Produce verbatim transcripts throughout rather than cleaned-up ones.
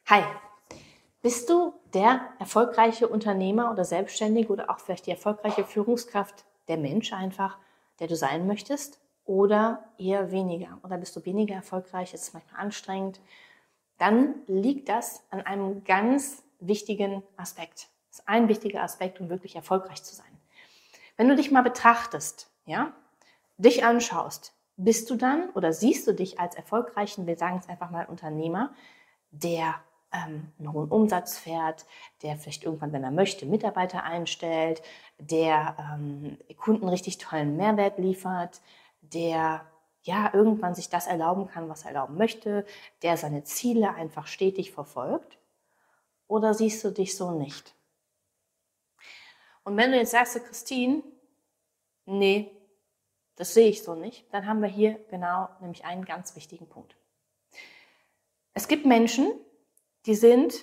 Hi, bist du der erfolgreiche Unternehmer oder Selbstständige oder auch vielleicht die erfolgreiche Führungskraft, der Mensch einfach, der du sein möchtest? Oder eher weniger? Oder bist du weniger erfolgreich, ist es manchmal anstrengend? Dann liegt das an einem ganz wichtigen Aspekt. Das ist ein wichtiger Aspekt, um wirklich erfolgreich zu sein. Wenn du dich mal betrachtest, ja, dich anschaust, bist du dann oder siehst du dich als erfolgreichen, wir sagen es einfach mal Unternehmer, der ähm, einen hohen Umsatz fährt, der vielleicht irgendwann, wenn er möchte, Mitarbeiter einstellt, der ähm, Kunden richtig tollen Mehrwert liefert, der ja irgendwann sich das erlauben kann, was er erlauben möchte, der seine Ziele einfach stetig verfolgt? Oder siehst du dich so nicht? Und wenn du jetzt sagst, Christine, nee, das sehe ich so nicht, dann haben wir hier genau nämlich einen ganz wichtigen Punkt. Es gibt Menschen, die sind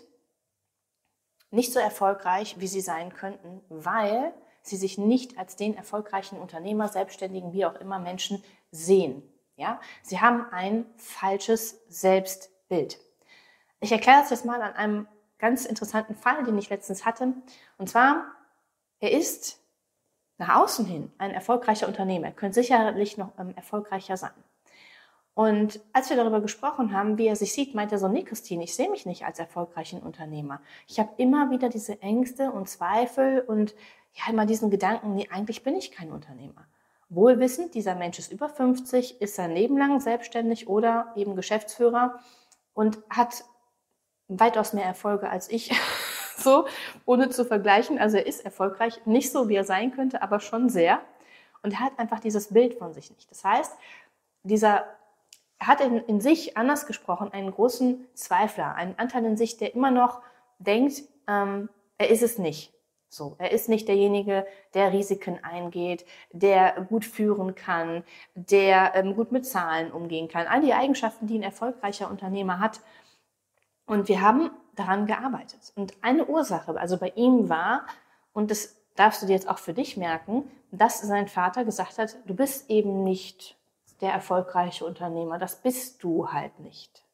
nicht so erfolgreich, wie sie sein könnten, weil sie sich nicht als den erfolgreichen Unternehmer, Selbstständigen, wie auch immer Menschen sehen. Ja? Sie haben ein falsches Selbstbild. Ich erkläre das jetzt mal an einem ganz interessanten Fall, den ich letztens hatte. Und zwar, er ist nach außen hin ein erfolgreicher Unternehmer. Er könnte sicherlich noch ähm, erfolgreicher sein. Und als wir darüber gesprochen haben, wie er sich sieht, meinte er so, nee, Christine, ich sehe mich nicht als erfolgreichen Unternehmer. Ich habe immer wieder diese Ängste und Zweifel und ja, immer diesen Gedanken, nee, eigentlich bin ich kein Unternehmer. Wohlwissend, dieser Mensch ist über fünfzig, ist sein Leben lang selbstständig oder eben Geschäftsführer und hat weitaus mehr Erfolge als ich, so, ohne zu vergleichen. Also er ist erfolgreich, nicht so, wie er sein könnte, aber schon sehr. Und er hat einfach dieses Bild von sich nicht. Das heißt, dieser Er hat in, in sich, anders gesprochen, einen großen Zweifler, einen Anteil in sich, der immer noch denkt, ähm, er ist es nicht. So, er ist nicht derjenige, der Risiken eingeht, der gut führen kann, der ähm, gut mit Zahlen umgehen kann. All die Eigenschaften, die ein erfolgreicher Unternehmer hat. Und wir haben daran gearbeitet. Und eine Ursache, also bei ihm war, und das darfst du dir jetzt auch für dich merken, dass sein Vater gesagt hat, du bist eben nicht der erfolgreiche Unternehmer, das bist du halt nicht.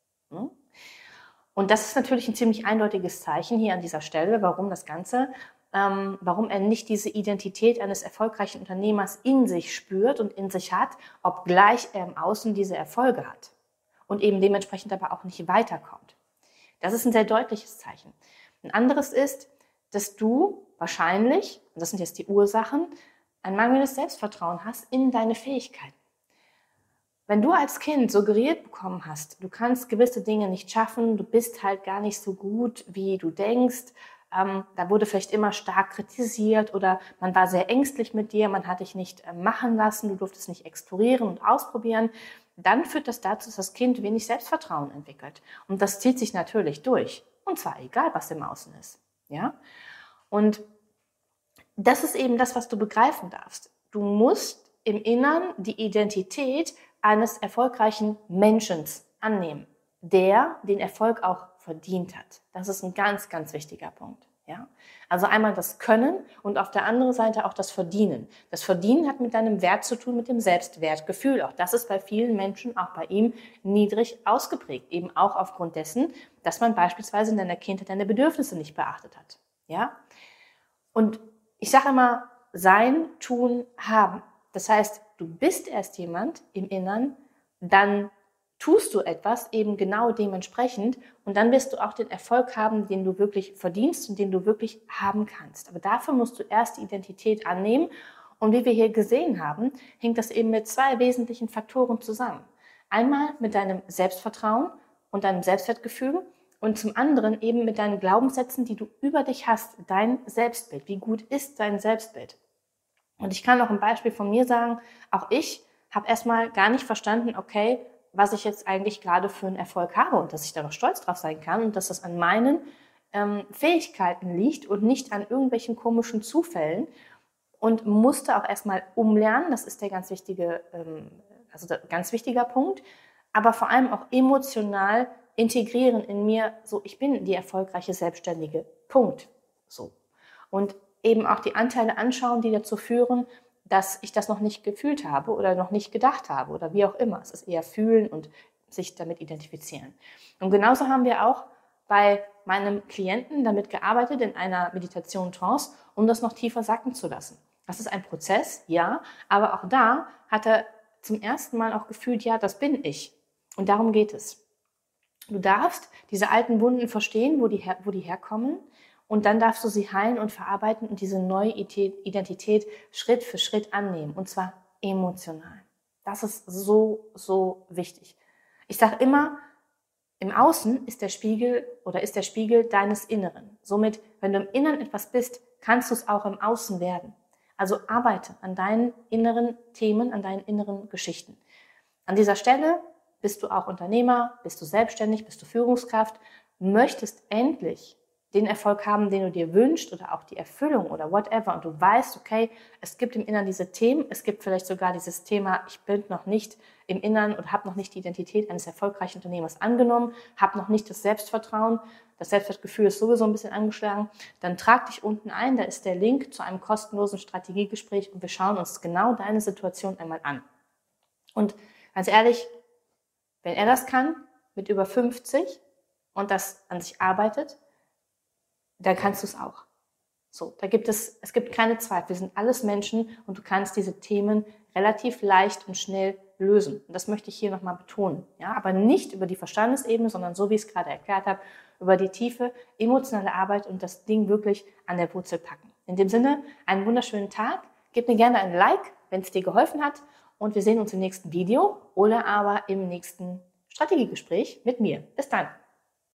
Und das ist natürlich ein ziemlich eindeutiges Zeichen hier an dieser Stelle, warum das Ganze, ähm, warum er nicht diese Identität eines erfolgreichen Unternehmers in sich spürt und in sich hat, obgleich er im Außen diese Erfolge hat und eben dementsprechend aber auch nicht weiterkommt. Das ist ein sehr deutliches Zeichen. Ein anderes ist, dass du wahrscheinlich, und das sind jetzt die Ursachen, ein mangelndes Selbstvertrauen hast in deine Fähigkeiten. Wenn du als Kind suggeriert bekommen hast, du kannst gewisse Dinge nicht schaffen, du bist halt gar nicht so gut, wie du denkst, ähm, da wurde vielleicht immer stark kritisiert oder man war sehr ängstlich mit dir, man hat dich nicht äh, machen lassen, du durftest nicht explorieren und ausprobieren, dann führt das dazu, dass das Kind wenig Selbstvertrauen entwickelt. Und das zieht sich natürlich durch. Und zwar egal, was im Außen ist. Ja? Und das ist eben das, was du begreifen darfst. Du musst im Innern die Identität eines erfolgreichen Menschen annehmen, der den Erfolg auch verdient hat. Das ist ein ganz, ganz wichtiger Punkt. Ja? Also einmal das Können und auf der anderen Seite auch das Verdienen. Das Verdienen hat mit deinem Wert zu tun, mit dem Selbstwertgefühl. Auch das ist bei vielen Menschen, auch bei ihm, niedrig ausgeprägt. Eben auch aufgrund dessen, dass man beispielsweise in deiner Kindheit deine Bedürfnisse nicht beachtet hat. Ja? Und ich sage immer, sein, tun, haben. Das heißt, du bist erst jemand im Innern, dann tust du etwas eben genau dementsprechend und dann wirst du auch den Erfolg haben, den du wirklich verdienst und den du wirklich haben kannst. Aber dafür musst du erst die Identität annehmen und wie wir hier gesehen haben, hängt das eben mit zwei wesentlichen Faktoren zusammen. Einmal mit deinem Selbstvertrauen und deinem Selbstwertgefühl und zum anderen eben mit deinen Glaubenssätzen, die du über dich hast, dein Selbstbild. Wie gut ist dein Selbstbild? Und ich kann noch ein Beispiel von mir sagen, auch ich habe erstmal gar nicht verstanden, okay, was ich jetzt eigentlich gerade für einen Erfolg habe und dass ich da noch stolz drauf sein kann und dass das an meinen ähm, Fähigkeiten liegt und nicht an irgendwelchen komischen Zufällen und musste auch erstmal umlernen, das ist der ganz wichtige, ähm, also der ganz wichtiger Punkt, aber vor allem auch emotional integrieren in mir, so ich bin die erfolgreiche Selbstständige, Punkt, so. Und eben auch die Anteile anschauen, die dazu führen, dass ich das noch nicht gefühlt habe oder noch nicht gedacht habe oder wie auch immer. Es ist eher fühlen und sich damit identifizieren. Und genauso haben wir auch bei meinem Klienten damit gearbeitet in einer Meditation Trance, um das noch tiefer sacken zu lassen. Das ist ein Prozess, ja, aber auch da hat er zum ersten Mal auch gefühlt, ja, das bin ich. Und darum geht es. Du darfst diese alten Wunden verstehen, wo die, her, wo die herkommen, und dann darfst du sie heilen und verarbeiten und diese neue Identität Schritt für Schritt annehmen, und zwar emotional. Das ist so, so wichtig. Ich sage immer, im Außen ist der Spiegel oder ist der Spiegel deines Inneren. Somit, wenn du im Inneren etwas bist, kannst du es auch im Außen werden. Also arbeite an deinen inneren Themen, an deinen inneren Geschichten. An dieser Stelle bist du auch Unternehmer, bist du selbstständig, bist du Führungskraft, möchtest endlich den Erfolg haben, den du dir wünschst oder auch die Erfüllung oder whatever, und du weißt, okay, es gibt im Inneren diese Themen, es gibt vielleicht sogar dieses Thema, ich bin noch nicht im Inneren oder habe noch nicht die Identität eines erfolgreichen Unternehmers angenommen, habe noch nicht das Selbstvertrauen, das Selbstwertgefühl ist sowieso ein bisschen angeschlagen, dann trag dich unten ein, da ist der Link zu einem kostenlosen Strategiegespräch und wir schauen uns genau deine Situation einmal an. Und ganz ehrlich, wenn er das kann, mit über fünfzig und das an sich arbeitet, dann kannst du es auch. So, da gibt es, es gibt keine Zweifel. Wir sind alles Menschen und du kannst diese Themen relativ leicht und schnell lösen. Und das möchte ich hier nochmal betonen. Ja, aber nicht über die Verstandesebene, sondern so, wie ich es gerade erklärt habe, über die tiefe emotionale Arbeit und das Ding wirklich an der Wurzel packen. In dem Sinne, einen wunderschönen Tag. Gib mir gerne ein Like, wenn es dir geholfen hat. Und wir sehen uns im nächsten Video oder aber im nächsten Strategiegespräch mit mir. Bis dann.